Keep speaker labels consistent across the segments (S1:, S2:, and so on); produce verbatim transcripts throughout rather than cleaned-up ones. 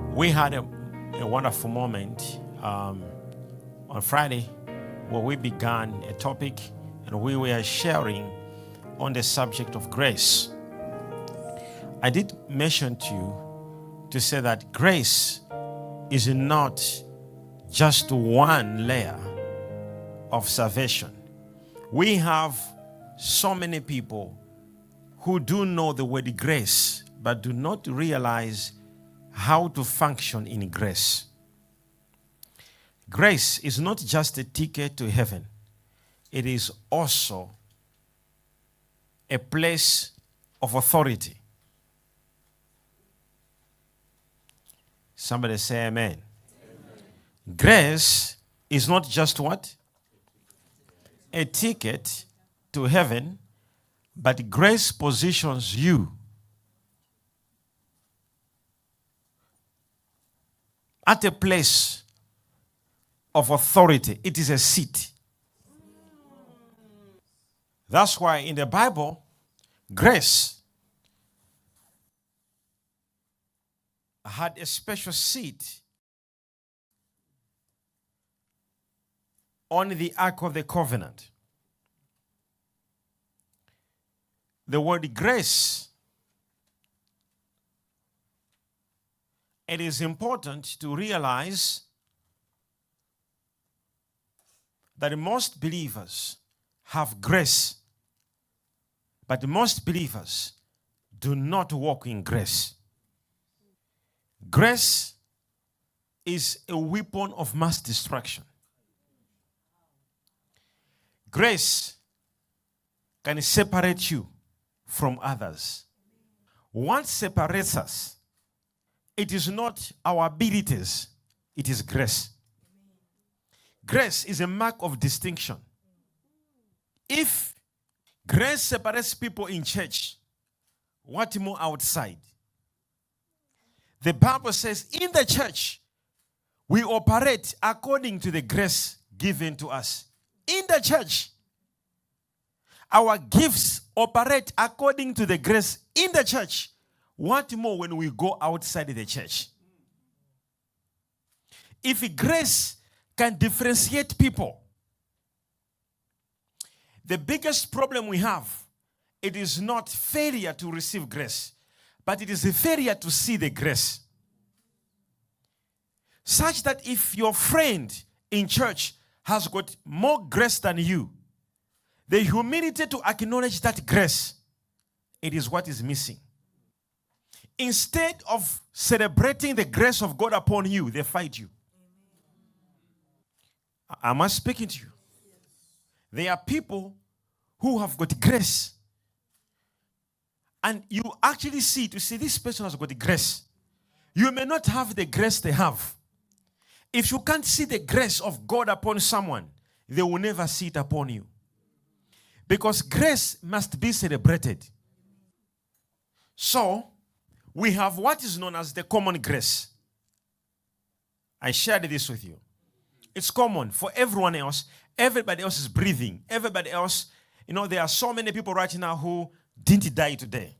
S1: We had a, a wonderful moment um, on Friday where we began a topic and we were sharing on the subject of grace. I did mention to you to say that grace is not just one layer of salvation. We have so many people who do know the word grace but do not realize how to function in grace. Grace is not just a ticket to heaven. It is also a place of authority. Somebody say amen. Amen. Grace is not just what? A ticket to heaven, but grace positions you at a place of authority. It is a seat. That's why in the Bible, grace had a special seat on the Ark of the Covenant. The word grace, it is important to realize that most believers have grace, but most believers do not walk in grace. Grace is a weapon of mass destruction. Grace can separate you from others. What separates us, it is not our abilities, it is grace. Grace is a mark of distinction. If grace separates people in church, what more outside? The Bible says in the church, we operate according to the grace given to us. In the church, our gifts operate according to the grace in the church. What more when we go outside the church? If grace can differentiate people, the biggest problem we have, it is not failure to receive grace, but it is a failure to see the grace. Such that if your friend in church has got more grace than you, the humility to acknowledge that grace, it is what is missing. Instead of celebrating the grace of God upon you, they fight you. Am I speaking to you? There are people who have got grace. And you actually see, to see this person has got the grace. You may not have the grace they have. If you can't see the grace of God upon someone, they will never see it upon you. Because grace must be celebrated. So, we have what is known as the common grace. I shared this with you. It's common for everyone else. Everybody else is breathing. Everybody else, you know, there are so many people right now who didn't die today.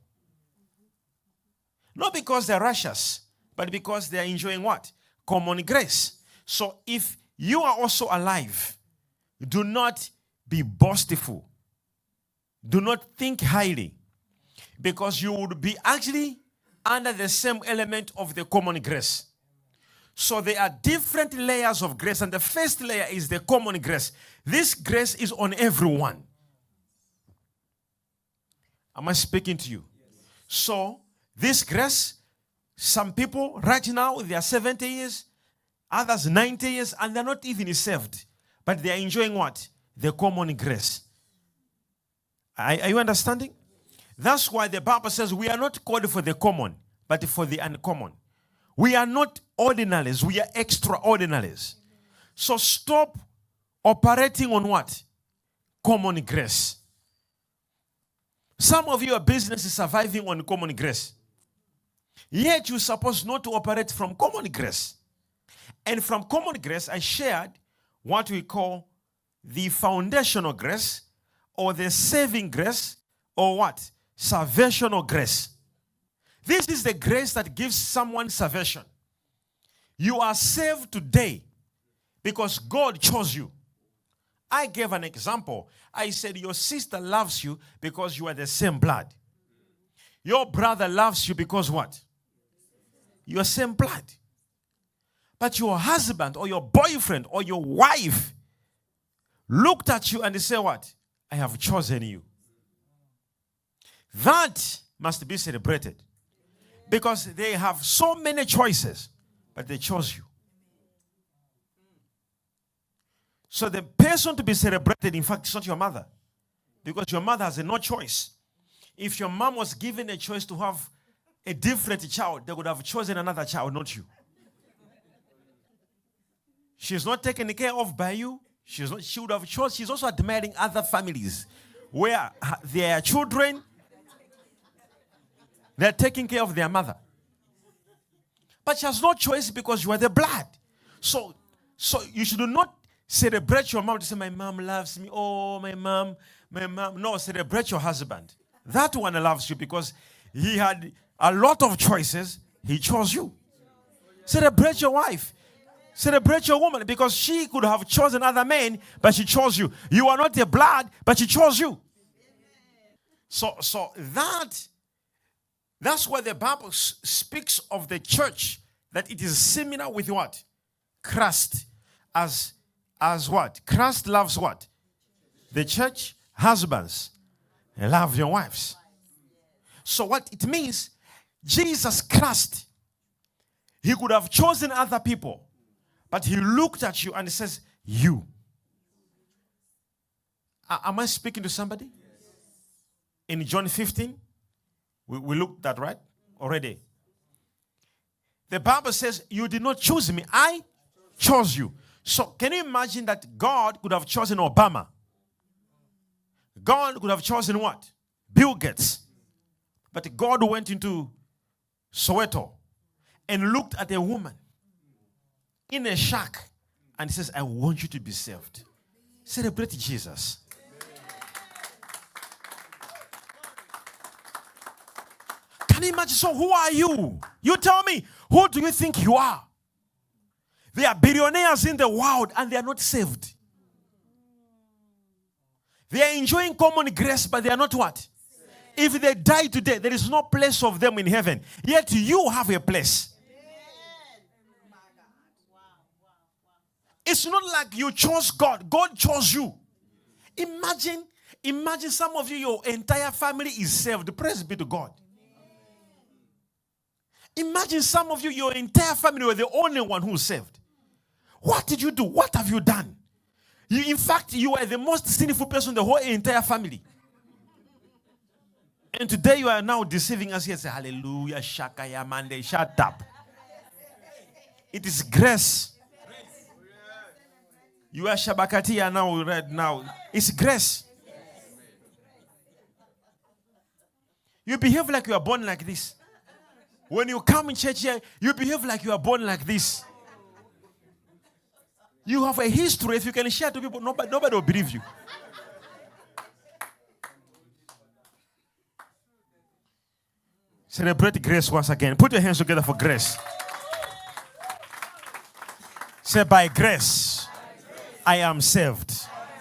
S1: Not because they're righteous, but because they're enjoying what? Common grace. So if you are also alive, do not be boastful. Do not think highly, because you would be actually under the same element of the common grace. So there are different layers of grace, and the first layer is the common grace. This grace is on everyone. Am I speaking to you? Yes. So this grace, some people right now, they are seventy years, others ninety years, and they're not even saved. But they are enjoying what? The common grace. Are, are you understanding? That's why the Bible says we are not called for the common, but for the uncommon. We are not ordinaries, we are extraordinaries. So stop operating on what? Common grace. Some of your business is surviving on common grace. Yet you're supposed not to operate from common grace. And from common grace, I shared what we call the foundational grace, or the saving grace, or what? Salvational grace. This is the grace that gives someone salvation. You are saved today because God chose you. I gave an example. I said your sister loves you because you are the same blood. Your brother loves you because what? You are same blood. But your husband or your boyfriend or your wife looked at you and they said what? I have chosen you. That must be celebrated. Because they have so many choices, but they chose you. So the person to be celebrated, in fact, is not your mother. Because your mother has no choice. If your mom was given a choice to have a different child, they would have chosen another child, not you. She's not taken care of by you. She's not, she would have chosen. She's also admiring other families where their children, they're taking care of their mother. But she has no choice because you are the blood. So, so you should not celebrate your mom to say, my mom loves me. Oh, my mom, my mom. No, celebrate your husband. That one loves you because he had a lot of choices. He chose you. Celebrate your wife. Celebrate your woman because she could have chosen other men, but she chose you. You are not the blood, but she chose you. So, so that, that's why the Bible s- speaks of the church, that it is similar with what? Christ. As, as what? Christ loves what? The church. Husbands, love your wives. So what it means, Jesus Christ, he could have chosen other people, but he looked at you and he says, you. Uh, am I speaking to somebody? Yes. In John fifteen, we, we looked at, right? Already. The Bible says, you did not choose me. I chose you. So can you imagine that God could have chosen Obama? God could have chosen what? Bill Gates. But God went into Soweto and looked at a woman in a shack and he says, I want you to be saved. Celebrate Jesus. Can you imagine? So who are you? You tell me, who do you think you are? There are billionaires in the world and they are not saved. They are enjoying common grace, but they are not what? If they die today, there is no place of them in heaven. Yet you have a place. It's not like you chose God. God chose you. Imagine, imagine some of you, your entire family is saved. Praise be to God. Imagine some of you, your entire family were the only one who was saved. What did you do? What have you done? You, in fact, you are the most sinful person in the whole entire family. And today you are now deceiving us here. Say, hallelujah, shakaya, mande, shut up. It is grace. You are Shabakatia now, right now. It's grace. You behave like you are born like this. When you come in church here, you behave like you are born like this. You have a history. If you can share to people, nobody, nobody will believe you. Celebrate grace once again. Put your hands together for grace. Say, by grace, I am saved.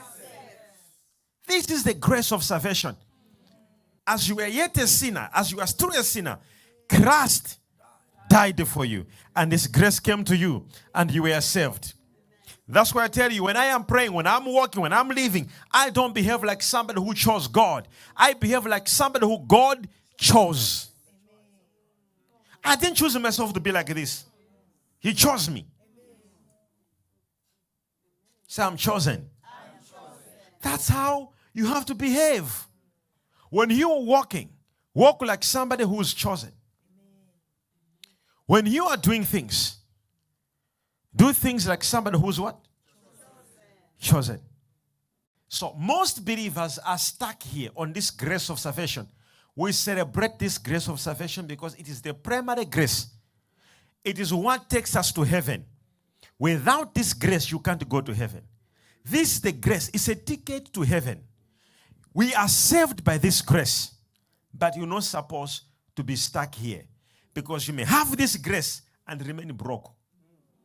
S1: This is the grace of salvation. As you were yet a sinner, as you are still a sinner, Christ died for you. And this grace came to you, and you were saved. That's why I tell you, when I am praying, when I'm walking, when I'm living, I don't behave like somebody who chose God. I behave like somebody who God chose. I didn't choose myself to be like this. He chose me. Say, I'm chosen. I'm chosen. That's how you have to behave. When you're walking, walk like somebody who is chosen. When you are doing things, do things like somebody who's what? Chosen. Chosen. So most believers are stuck here on this grace of salvation. We celebrate this grace of salvation because it is the primary grace. It is what takes us to heaven. Without this grace, you can't go to heaven. This is the grace. It's a ticket to heaven. We are saved by this grace. But you're not supposed to be stuck here. Because you may have this grace and remain broke.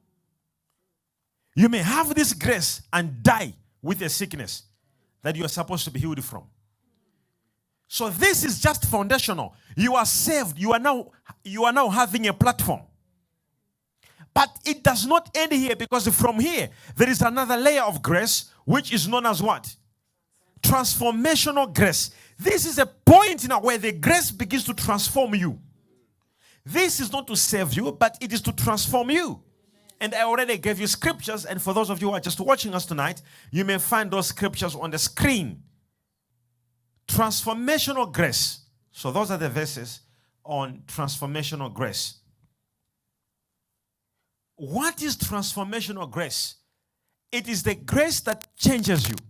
S1: You may have this grace and die with a sickness that you are supposed to be healed from. So this is just foundational. You are saved. You are now, you are now having a platform. But it does not end here, because from here, there is another layer of grace, which is known as what? Transformational grace. This is a point now where the grace begins to transform you. This is not to save you, but it is to transform you. And I already gave you scriptures, and for those of you who are just watching us tonight, you may find those scriptures on the screen. Transformational grace. So those are the verses on transformational grace. What is transformational grace? It is the grace that changes you.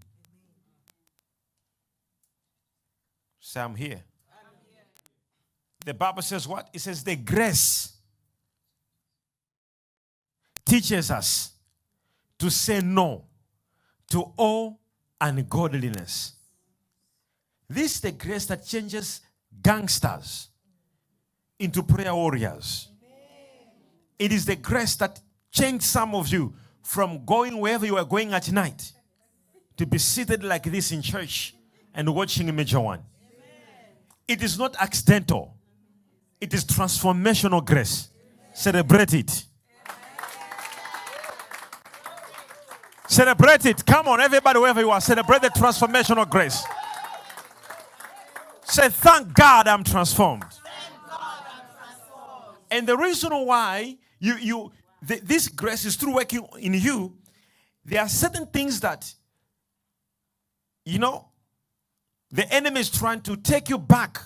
S1: Say, I'm here. I'm here. The Bible says what? It says the grace teaches us to say no to all ungodliness. This is the grace that changes gangsters into prayer warriors. It is the grace that changed some of you from going wherever you are going at night to be seated like this in church and watching Major One. It is not accidental. It is transformational grace. Celebrate it. Celebrate it. Come on, everybody, wherever you are, celebrate the transformational grace. Say, thank God I'm transformed. Thank God I'm transformed. And the reason why you, you th- this grace is through working in you, there are certain things that, you know, the enemy is trying to take you back.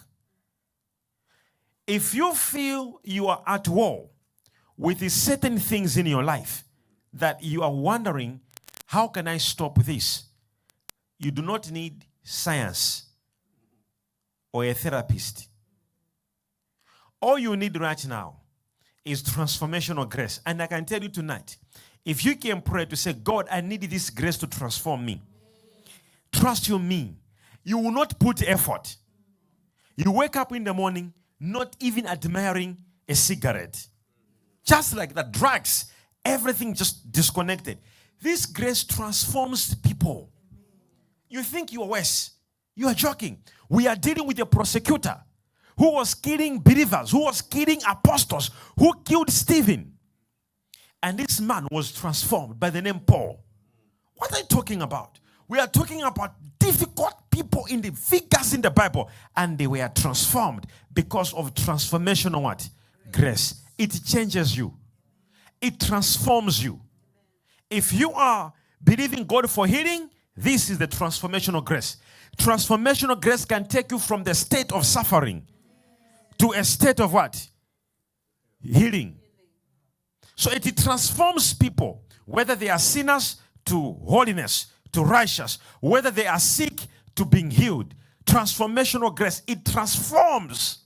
S1: If you feel you are at war with these certain things in your life that you are wondering, how can I stop this? You do not need science or a therapist. All you need right now is transformational grace. And I can tell you tonight, if you can pray to say, God, I need this grace to transform me. Trust you me. You will not put effort. You wake up in the morning not even admiring a cigarette. Just like the drugs, everything just disconnected. This grace transforms people. You think you are worse. You are joking. We are dealing with a prosecutor who was killing believers, who was killing apostles, who killed Stephen. And this man was transformed by the name Paul. What are you talking about? We are talking about difficult people in the figures in the Bible, and they were transformed because of transformational what? Grace. It changes you. It transforms you. If you are believing God for healing, this is the transformational grace. Transformational grace can take you from the state of suffering to a state of what? Healing. So it transforms people, whether they are sinners to holiness, to righteous, whether they are sick to being healed. Transformational grace, it transforms.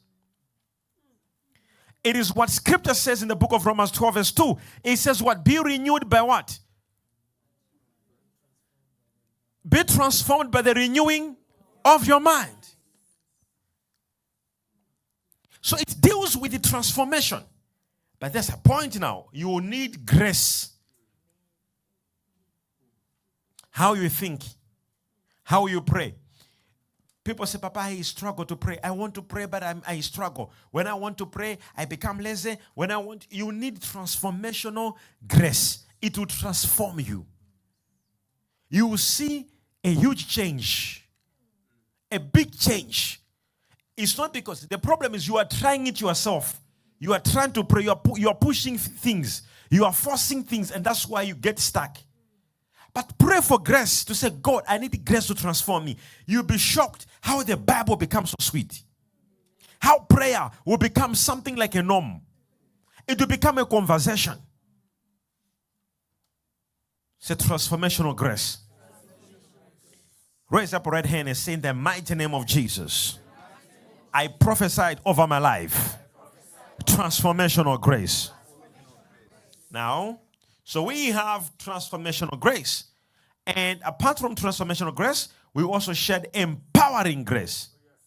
S1: It is what scripture says in the book of Romans twelve verse two. It says what? Be renewed by what? Be transformed by the renewing of your mind. So it deals with the transformation. But there's a point now. You will need grace. How you think. How you pray. People say, Papa, I struggle to pray. I want to pray, but I'm, I struggle. When I want to pray, I become lazy. When I want, you need transformational grace. It will transform you. You will see a huge change. A big change. It's not because, the problem is you are trying it yourself. You are trying to pray. You are, pu- you are pushing things. You are forcing things, and that's why you get stuck. But pray for grace to say, God, I need grace to transform me. You'll be shocked how the Bible becomes so sweet. How prayer will become something like a norm. It will become a conversation. It's a transformational grace. Raise up your right hand and say, in the mighty name of Jesus, I prophesied over my life. Transformational grace. Now, so we have transformational grace. And apart from transformational grace, we also shared empowering grace.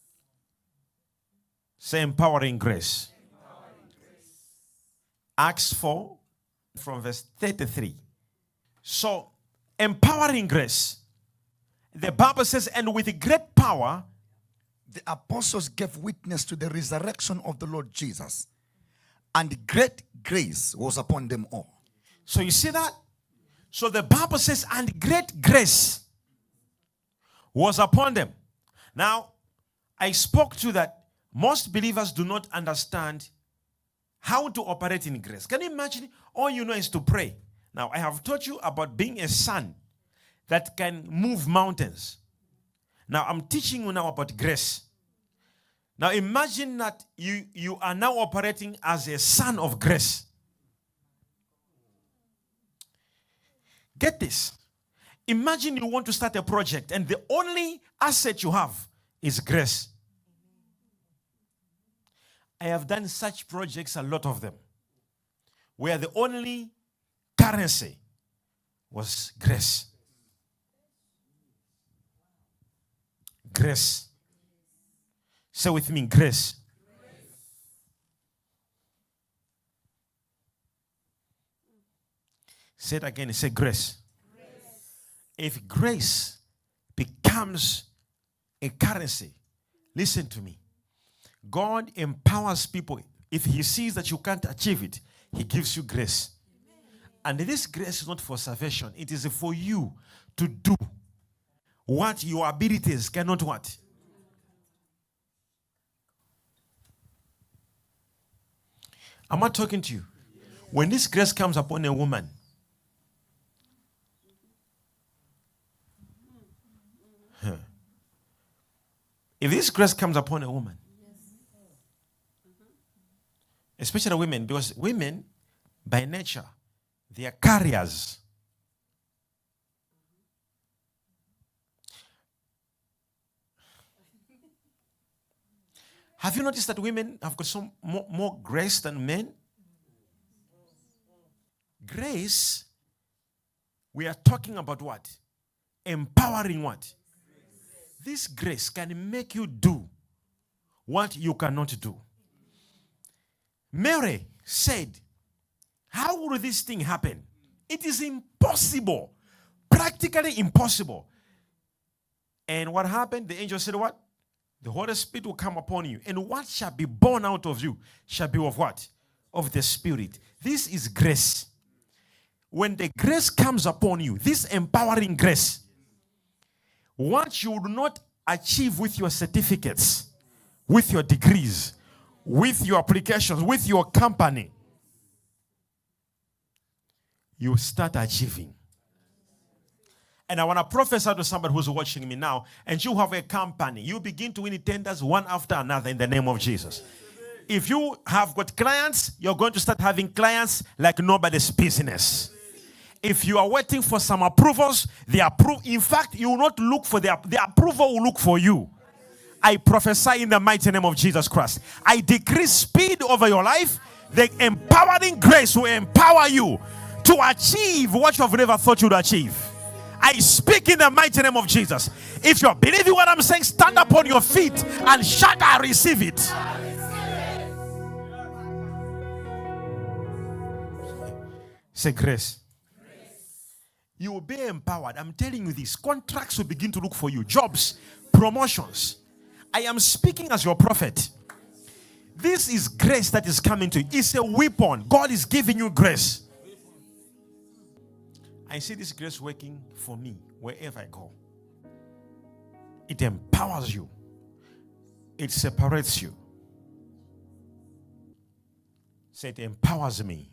S1: Say empowering grace. Empowering grace. Acts four from verse thirty-three. So, empowering grace. The Bible says, and with great power,
S2: the apostles gave witness to the resurrection of the Lord Jesus, and great grace was upon them all.
S1: So you see that? So the Bible says, and great grace was upon them. Now, I spoke to that most believers do not understand how to operate in grace. Can you imagine? All you know is to pray. Now, I have taught you about being a son that can move mountains. Now, I'm teaching you now about grace. Now, imagine that you, you are now operating as a son of grace. Get this. Imagine you want to start a project and the only asset you have is grace. I have done such projects, a lot of them, where the only currency was grace. Grace. Say with me, grace. Say it again. Say grace. Grace. If grace becomes a currency, listen to me. God empowers people. If he sees that you can't achieve it, he gives you grace. Amen. And this grace is not for salvation. It is for you to do what your abilities cannot what? Am I talking to you? When this grace comes upon a woman, huh. If this grace comes upon a woman, especially women, because women, by nature, they are carriers. Have you noticed that women have got some more, more grace than men? Grace, we are talking about what? Empowering what? This grace can make you do what you cannot do. Mary said, how will this thing happen? It is impossible. Practically impossible. And what happened? The angel said what? The Holy Spirit will come upon you. And what shall be born out of you shall be of what? Of the Spirit. This is grace. When the grace comes upon you, this empowering grace, what you would not achieve with your certificates, with your degrees, with your applications, with your company, you start achieving. And I want to prophesy to somebody who's watching me now, and you have a company. You begin to win tenders one after another in the name of Jesus. If you have got clients, you're going to start having clients like nobody's business. If you are waiting for some approvals, the appro- in fact, you will not look for the, the approval will look for you. I prophesy in the mighty name of Jesus Christ. I decree speed over your life. The empowering grace will empower you to achieve what you have never thought you'd achieve. I speak in the mighty name of Jesus. If you're believing what I'm saying, stand up on your feet and shout, I receive it. Say grace. You will be empowered. I'm telling you this. Contracts will begin to look for you. Jobs, promotions. I am speaking as your prophet. This is grace that is coming to you. It's a weapon. God is giving you grace. I see this grace working for me wherever I go. It empowers you. It separates you. Say, it empowers me.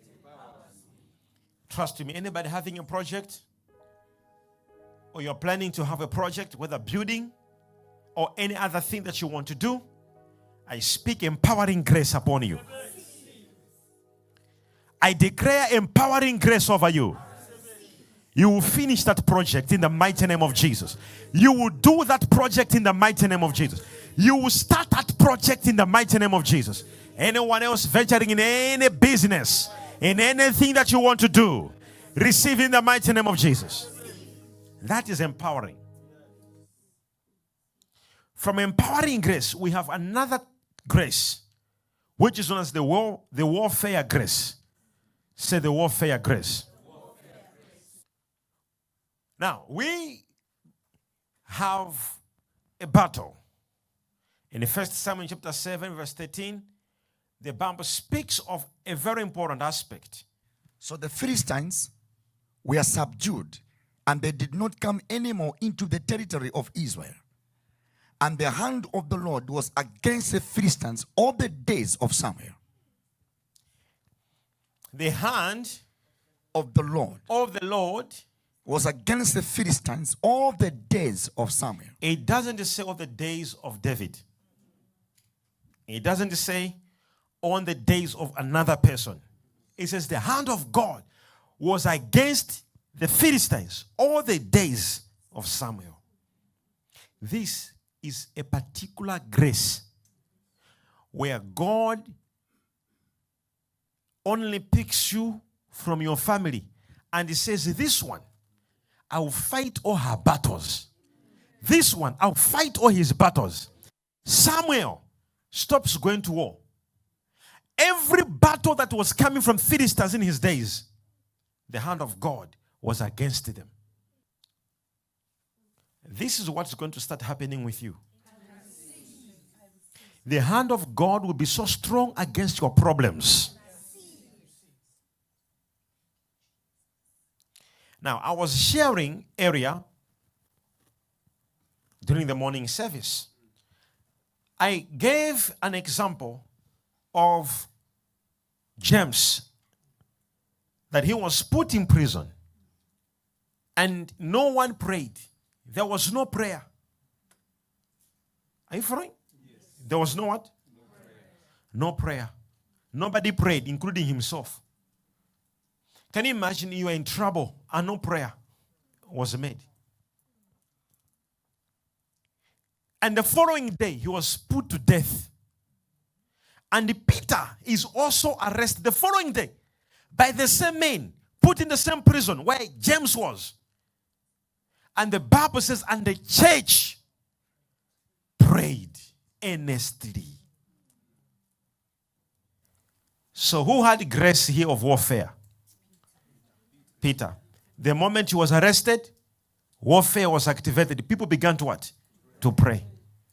S1: Trust me. Anybody having a project, or you're planning to have a project, whether building or any other thing that you want to do, I speak empowering grace upon you. I declare empowering grace over you. You will finish that project in the mighty name of Jesus. You will do that project in the mighty name of Jesus. You will start that project in the mighty name of Jesus. Anyone else venturing in any business, in anything that you want to do, receive in the mighty name of Jesus. That is empowering. From empowering grace, we have another grace, which is known as the war, the warfare grace. Say the warfare grace. Now, we have a battle. In the First Samuel chapter seven, verse thirteen, the Bible speaks of a very important aspect.
S2: So the Philistines were subdued, and they did not come anymore into the territory of Israel. And the hand of the Lord was against the Philistines all the days of Samuel.
S1: The hand
S2: of the Lord
S1: of the Lord
S2: was against the Philistines all the days of Samuel.
S1: It doesn't say all the days of David. It doesn't say on the days of another person. It says the hand of God was against the Philistines all the days of Samuel. This is a particular grace where God only picks you from your family and he says, this one, I will fight all her battles. This one, I'll fight all his battles. Samuel stops going to war. Every battle that was coming from Philistines in his days, the hand of God was against them. This is what's going to start happening with you. The hand of God will be so strong against your problems. Now, I was sharing area during the morning service. I gave an example of James, that he was put in prison and no one prayed. There was no prayer. Are you following? Yes. There was no what? No prayer. No prayer. Nobody prayed, including himself. Can you imagine you are in trouble and no prayer was made? And the following day, he was put to death. And Peter is also arrested the following day by the same men, put in the same prison where James was. And the Bible says, and the church prayed earnestly. So who had grace here of warfare? Peter. The moment he was arrested, warfare was activated. People began to what? To pray.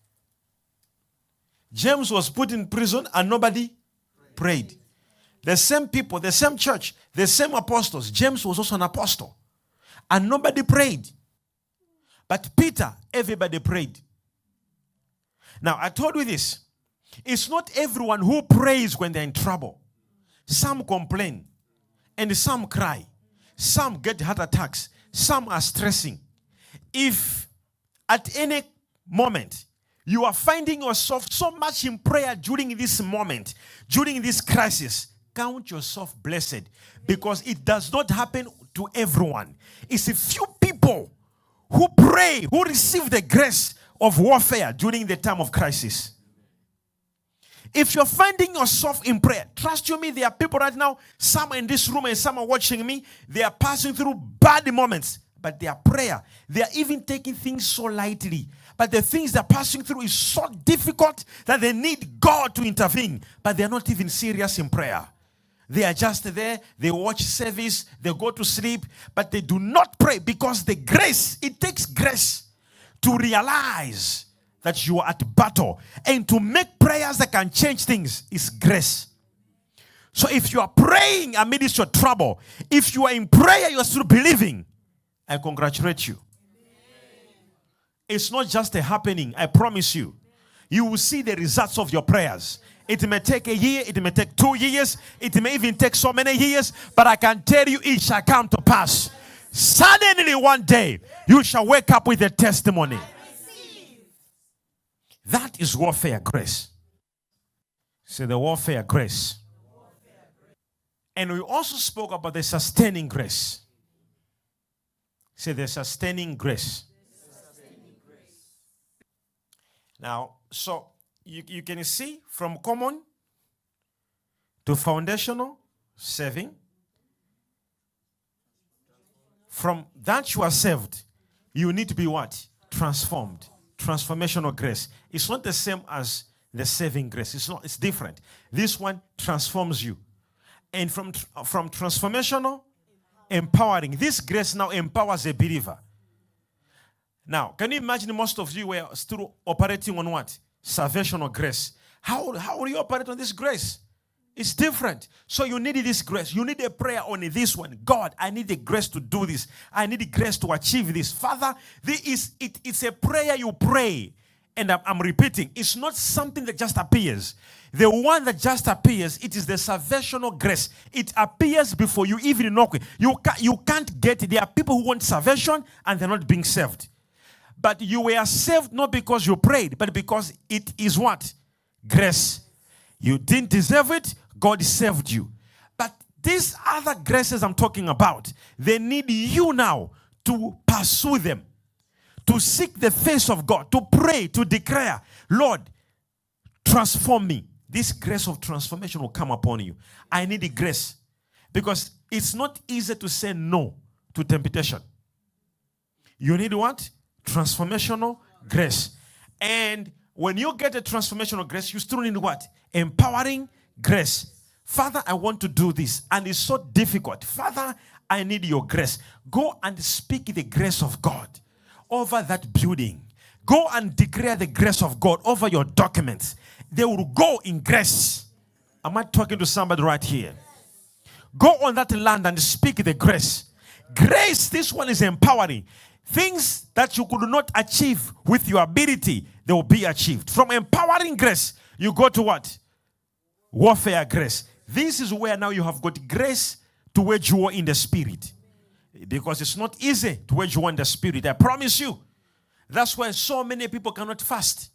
S1: James was put in prison and nobody prayed. The same people, the same church, the same apostles. James was also an apostle. And nobody prayed. But Peter, everybody prayed. Now, I told you this. It's not everyone who prays when they're in trouble. Some complain. And some cry. Some get heart attacks. Some are stressing. If at any moment you are finding yourself so much in prayer during this moment, during this crisis, count yourself blessed, because it does not happen to everyone. It's a few people who pray, who receive the grace of warfare during the time of crisis. If you're finding yourself in prayer, trust you me, there are people right now, some in this room and some are watching me, they are passing through bad moments, but their prayer, they are even taking things so lightly. But the things they're passing through is so difficult that they need God to intervene, but they're not even serious in prayer. They are just there, they watch service, they go to sleep, but they do not pray, because the grace, it takes grace to realize that you are at battle, and to make prayers that can change things is grace. So if you are praying amidst your trouble, if you are in prayer, you are still believing, I congratulate you. It's not just a happening, I promise you. You will see the results of your prayers. It may take a year, it may take two years, it may even take so many years, but I can tell you it shall come to pass. Suddenly one day, you shall wake up with a testimony. That is warfare grace. Say the warfare grace. And we also spoke about the sustaining grace. Say the sustaining grace. Now, so you, you can see from common to foundational saving. From that you are saved, you need to be what? Transformed. Transformational grace. It's not the same as the saving grace. It's not. It's different. This one transforms you. And from, from transformational, empowering. This grace now empowers a believer. Now, can you imagine most of you were still operating on what? Salvation or grace. How, how will you operate on this grace? It's different. So you need this grace. You need a prayer on this one. God, I need the grace to do this. I need the grace to achieve this. Father, this is, it, it's a prayer you pray. And I'm, I'm repeating, it's not something that just appears. The one that just appears, it is the salvational grace. It appears before you even knock it. You, ca- you can't get it. There are people who want salvation and they're not being saved. But you were saved not because you prayed, but because it is what? Grace. You didn't deserve it. God saved you. But these other graces I'm talking about, they need you now to pursue them, to seek the face of God, to pray, to declare, Lord, transform me. This grace of transformation will come upon you. I need the grace. Because it's not easy to say no to temptation. You need what? Transformational grace. And when you get a transformational grace, you still need what? Empowering grace. Father, I want to do this. And it's so difficult. Father, I need your grace. Go and speak the grace of God over that building. Go and declare the grace of God over your documents. They will go in grace. Am I talking to somebody right here? Go on that land and speak the grace. Grace, this one is empowering. Things that you could not achieve with your ability, they will be achieved. From empowering grace, you go to what? Warfare grace. This is where now you have got grace to wage war in the spirit. Because it's not easy to wage war in the spirit. I promise you. That's why so many people cannot fast.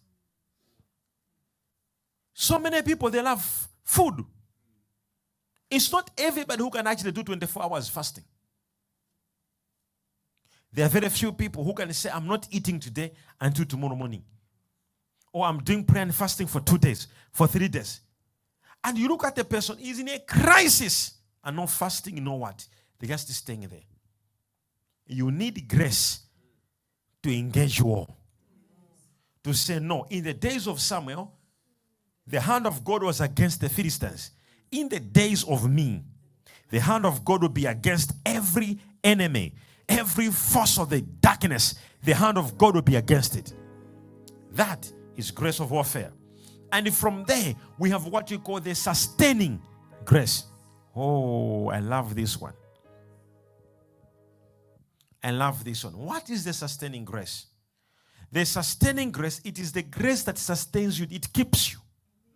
S1: So many people, they love food. It's not everybody who can actually do twenty-four hours fasting. There are very few people who can say, I'm not eating today until tomorrow morning. Or I'm doing prayer and fasting for two days, for three days. And you look at the person, he's in a crisis. And not fasting, you know what? They're just staying there. You need grace to engage war. To say no. In the days of Samuel, the hand of God was against the Philistines. In the days of me, the hand of God will be against every enemy. Every force of the darkness, the hand of God will be against it. That is grace of warfare. And from there, we have what we call the sustaining grace. Oh, I love this one. I love this one. What is the sustaining grace? The sustaining grace, it is the grace that sustains you. It keeps you.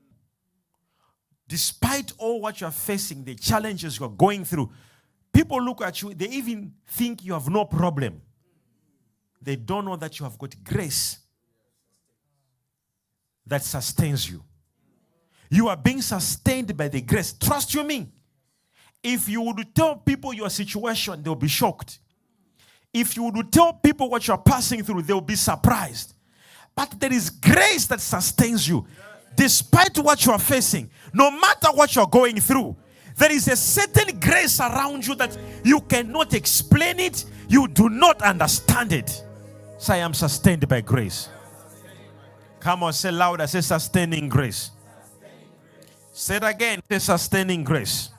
S1: Despite all what you are facing, the challenges you are going through, people look at you, they even think you have no problem. They don't know that you have got grace that sustains you. You are being sustained by the grace. Trust you me. If you would tell people your situation, they'll be shocked. If you would tell people what you're passing through, they'll be surprised. But there is grace that sustains you. Despite what you are facing, no matter what you're going through, there is a certain grace around you that you cannot explain it. You do not understand it. So I am sustained by grace. Come on, say louder. Say sustaining grace. Say it again. Say sustaining grace.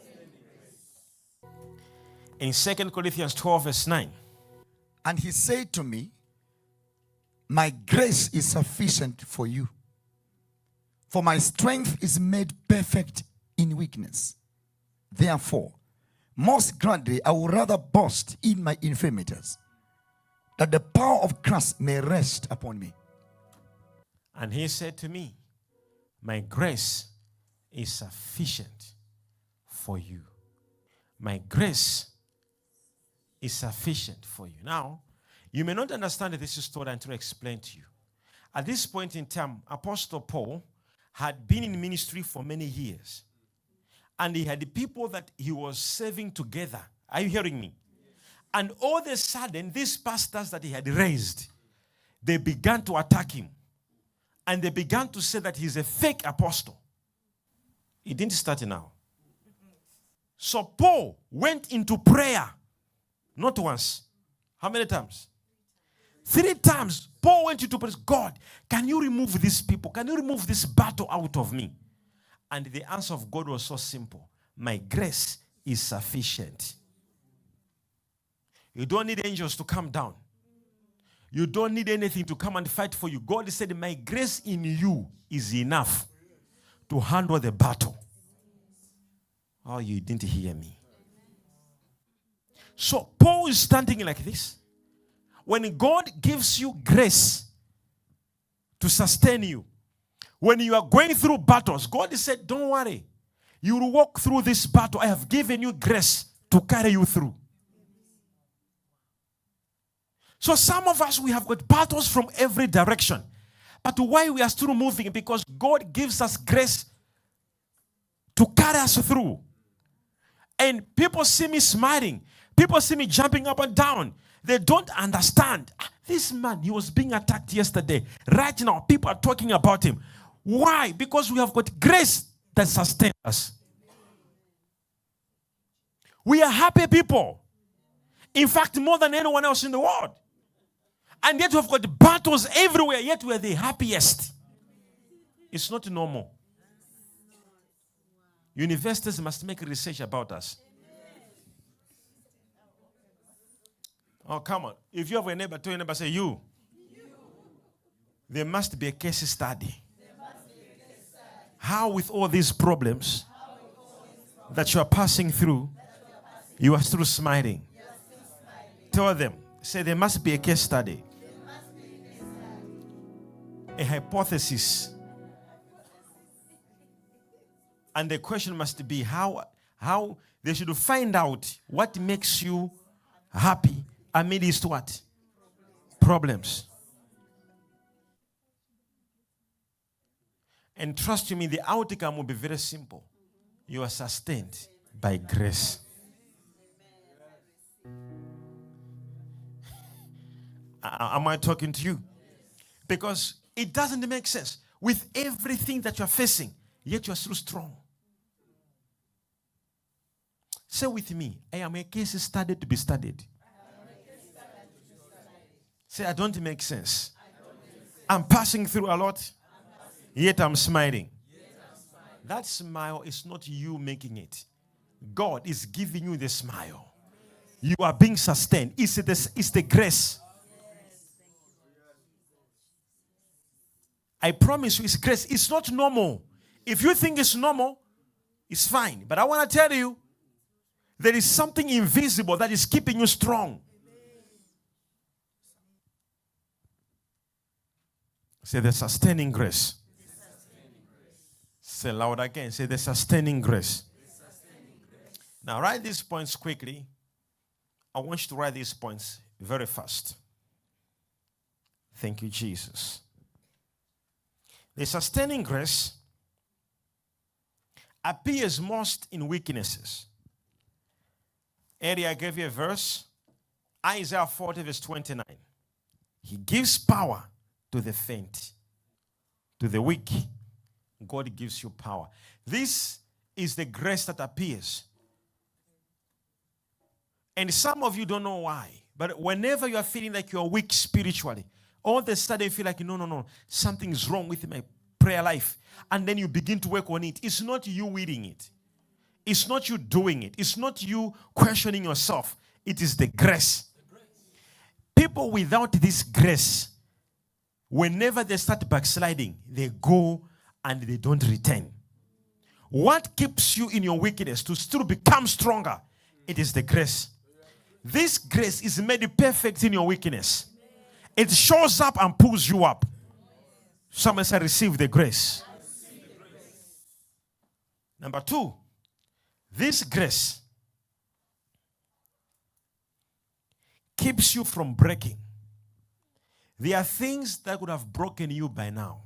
S1: In Second Corinthians twelve verse nine.
S2: And he said to me, my grace is sufficient for you. For my strength is made perfect in weakness. Therefore, most gladly I would rather boast in my infirmities, that the power of Christ may rest upon me.
S1: And he said to me, my grace is sufficient for you. My grace is sufficient for you. Now, you may not understand this story until I explain to you. At this point in time, Apostle Paul had been in ministry for many years. And he had the people that he was serving together. Are you hearing me? And all of a sudden, these pastors that he had raised, they began to attack him. And they began to say that he's a fake apostle. It didn't start now. So Paul went into prayer. Not once. How many times? Three times. Paul went into prayer. God, can you remove these people? Can you remove this battle out of me? And the answer of God was so simple. My grace is sufficient. You don't need angels to come down. You don't need anything to come and fight for you. God said, my grace in you is enough to handle the battle. Oh, you didn't hear me. So Paul is standing like this. When God gives you grace to sustain you, when you are going through battles, God said, don't worry. You will walk through this battle. I have given you grace to carry you through. So some of us, we have got battles from every direction. But why we are still moving? Because God gives us grace to carry us through. And people see me smiling. People see me jumping up and down. They don't understand. This man, he was being attacked yesterday. Right now, people are talking about him. Why? Because we have got grace that sustains us. We are happy people. In fact, more than anyone else in the world. And yet we've got battles everywhere, yet we're the happiest. It's not normal. Universities must make research about us. Oh, come on. If you have a neighbor, tell your neighbor, say, you. There must be a case study. How with all these problems that you are passing through, you are still smiling. Tell them, say there must be a case study. A hypothesis. And the question must be how, how they should find out what makes you happy amidst what? Problems. And trust me, the outcome will be very simple. You are sustained by grace. Am I talking to you? Because it doesn't make sense. With everything that you are facing, yet you are still strong. Say with me, I am a case study to be studied. Say, I don't make sense. I'm passing through a lot, yet I'm smiling. That smile is not you making it. God is giving you the smile. You are being sustained. It's the, it's the grace. I promise you, it's grace. It's not normal. If you think it's normal, it's fine. But I want to tell you, there is something invisible that is keeping you strong. Say the sustaining grace. Say loud again. Say the sustaining grace. Now write these points quickly. I want you to write these points very fast. Thank you, Jesus. The sustaining grace appears most in weaknesses. Earlier I gave you a verse. Isaiah forty verse twenty-nine. He gives power to the faint. To the weak, God gives you power. This is the grace that appears. And some of you don't know why. But whenever you are feeling like you are weak spiritually, all of a sudden you feel like, no, no, no, something is wrong with my prayer life. And then you begin to work on it. It's not you willing it. It's not you doing it. It's not you questioning yourself. It is the grace. People without this grace, whenever they start backsliding, they go and they don't return. What keeps you in your weakness to still become stronger? It is the grace. This grace is made perfect in your weakness. It shows up and pulls you up. Someone say, receive the grace. Number two, this grace keeps you from breaking. There are things that would have broken you by now.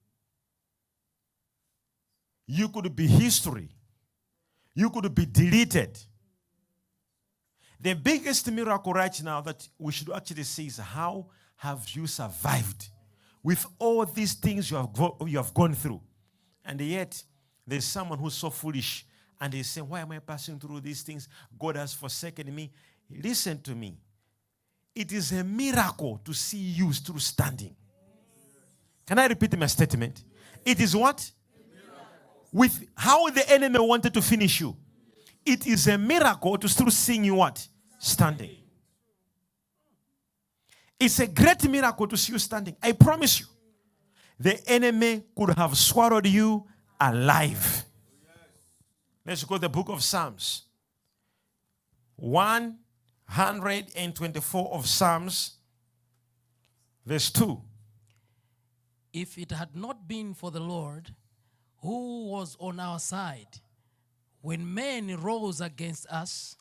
S1: You could be history. You could be deleted. The biggest miracle right now that we should actually see is how have you survived with all these things you have, go- you have gone through. And yet, there's someone who's so foolish and they say, why am I passing through these things? God has forsaken me. Listen to me. It is a miracle to see you still standing. Can I repeat my statement? It is what? With how the enemy wanted to finish you. It is a miracle to still see you what? Standing. It's a great miracle to see you standing. I promise you. The enemy could have swallowed you alive. Let's go to the book of Psalms. one twenty-four of Psalms, verse two.
S3: If it had not been for the Lord, who was on our side, when men rose against us,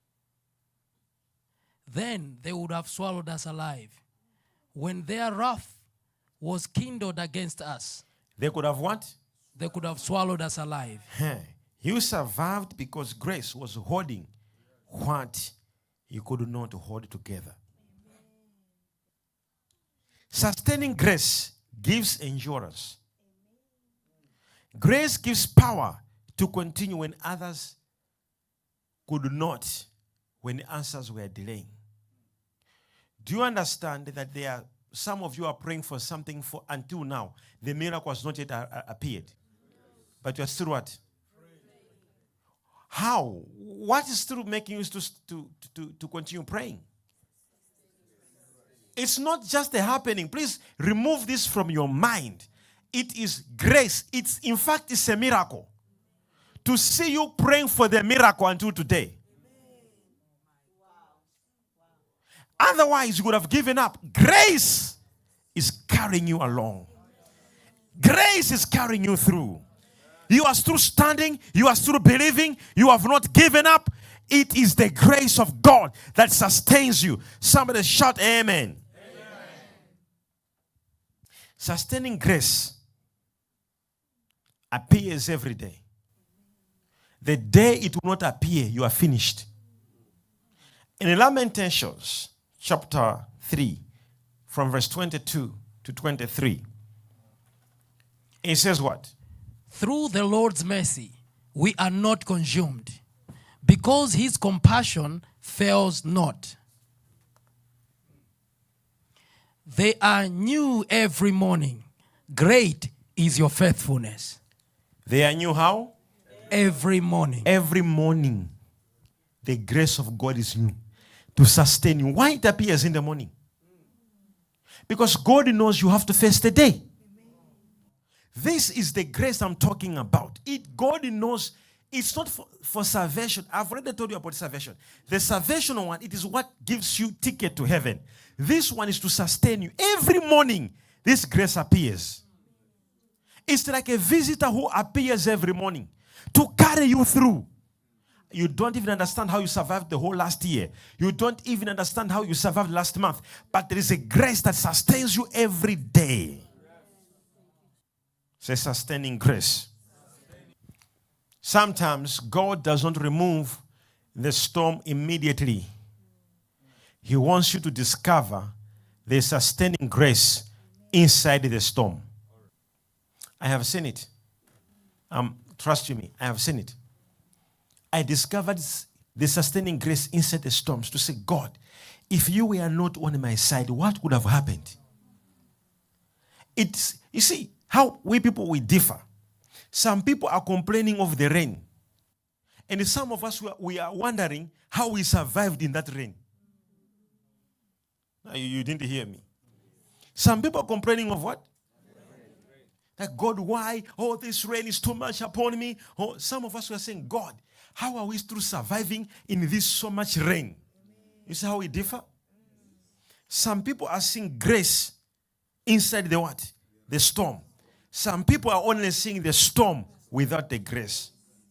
S3: then they would have swallowed us alive. When their wrath was kindled against us,
S1: They could have what?
S3: they could have swallowed us alive.
S1: You survived because grace was holding what you could not hold together. Sustaining grace gives endurance. Grace gives power to continue when others could not, when answers were delaying. Do you understand that there are some of you are praying for something for until now? The miracle has not yet a- a- appeared. But you are still what? How? What is still making you to, to, to, to continue praying? It's not just a happening. Please remove this from your mind. It is grace. It's, in fact, it's a miracle. To see you praying for the miracle until today. Otherwise, you would have given up. Grace is carrying you along. Grace is carrying you through. You are still standing. You are still believing. You have not given up. It is the grace of God that sustains you. Somebody shout amen. Amen. Sustaining grace appears every day. The day it will not appear, you are finished. In Lamentations, chapter three, from verse twenty-two to twenty-three, it says what?
S3: Through the Lord's mercy, we are not consumed, because his compassion fails not. They are new every morning. Great is your faithfulness.
S1: They are new how?
S3: Every morning.
S1: Every morning, the grace of God is new to sustain you. Why it appears in the morning? Because God knows you have to face the day. This is the grace I'm talking about. It God knows it's not for, for salvation. I've already told you about salvation. The salvation one, it is what gives you ticket to heaven. This one is to sustain you. Every morning, this grace appears. It's like a visitor who appears every morning to carry you through. You don't even understand how you survived the whole last year. You don't even understand how you survived last month. But there is a grace that sustains you every day. Say sustaining grace. Sometimes God does not remove the storm immediately. He wants you to discover the sustaining grace inside the storm. I have seen it. Um, trust you me, I have seen it. I discovered the sustaining grace inside the storms to say, God, if you were not on my side, what would have happened? It's, you see, how we people, we differ. Some people are complaining of the rain. And some of us, we are wondering how we survived in that rain. No, you, you didn't hear me. Some people are complaining of what? Like, God, why? Oh, this rain is too much upon me. Oh, some of us were saying, God, how are we still surviving in this so much rain? You see how we differ? Some people are seeing grace inside the what? The storm. Some people are only seeing the storm without the grace.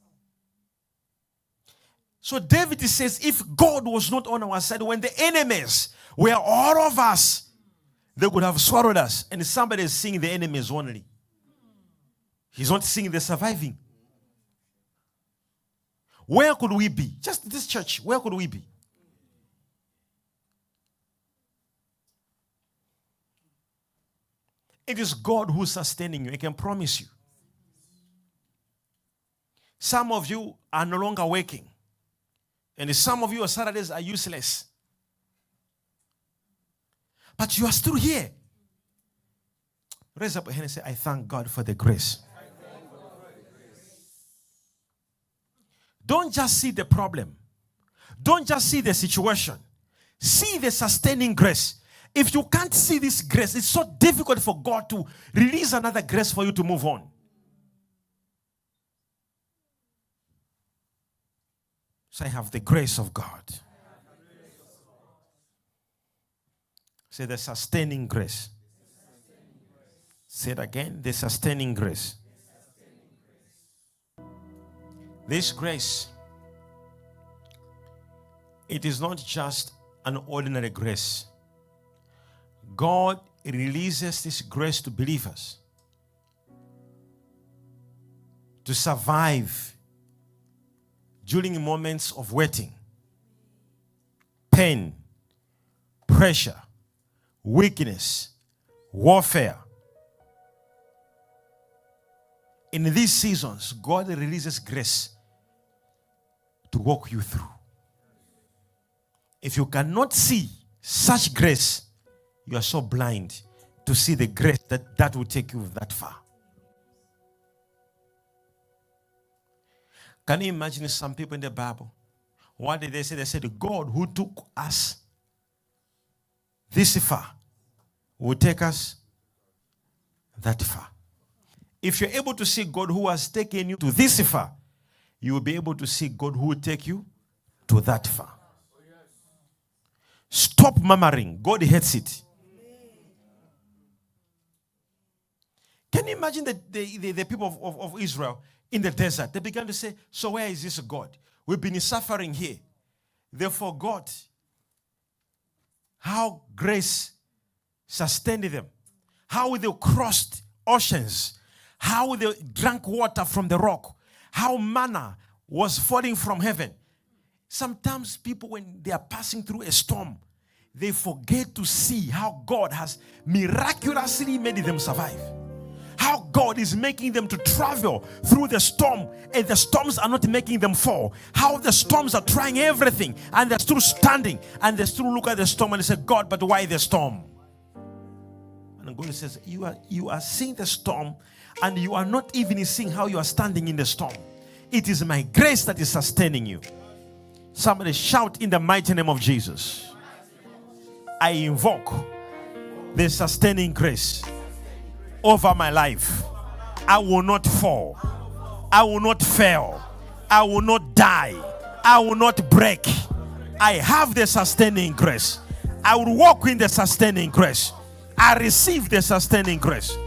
S1: So David says, if God was not on our side, when the enemies were all of us, they would have swallowed us. And somebody is seeing the enemies only. He's not seeing the surviving. Where could we be? Just this church, where could we be? It is God who's sustaining you. I can promise you. Some of you are no longer working. And some of your Saturdays are useless. But you are still here. Raise up your hand and say, I thank God for the grace. Don't just see the problem. Don't just see the situation. See the sustaining grace. If you can't see this grace, it's so difficult for God to release another grace for you to move on. So I have the grace of God. Say the sustaining grace. Say it again, the sustaining grace. This grace, it is not just an ordinary grace. God releases this grace to believers to survive during moments of waiting, pain, pressure, weakness, warfare. In these seasons, God releases grace to walk you through. If you cannot see such grace, you are so blind to see the grace that, that will take you that far. Can you imagine some people in the Bible? What did they say? They said, God who took us this far will take us that far. If you're able to see God who has taken you to this far, you will be able to see God who will take you to that far. Stop murmuring. God hates it. Can you imagine the, the, the, the people of, of, of Israel in the desert? They began to say, so where is this God? We've been suffering here. They forgot how grace sustained them, how they crossed oceans, how they drank water from the rock, how manna was falling from heaven. Sometimes people, when they are passing through a storm, they forget to see how God has miraculously made them survive. How God is making them to travel through the storm, and the storms are not making them fall. How the storms are trying everything, and they're still standing, and they still look at the storm and they say, God, but why the storm? And God says, you are, you are seeing the storm, and you are not even seeing how you are standing in the storm. It is my grace that is sustaining you. Somebody shout in the mighty name of Jesus. I invoke the sustaining grace over my life. I will not fall. I will not fail. I will not die. I will not break. I have the sustaining grace. I will walk in the sustaining grace. I receive the sustaining grace.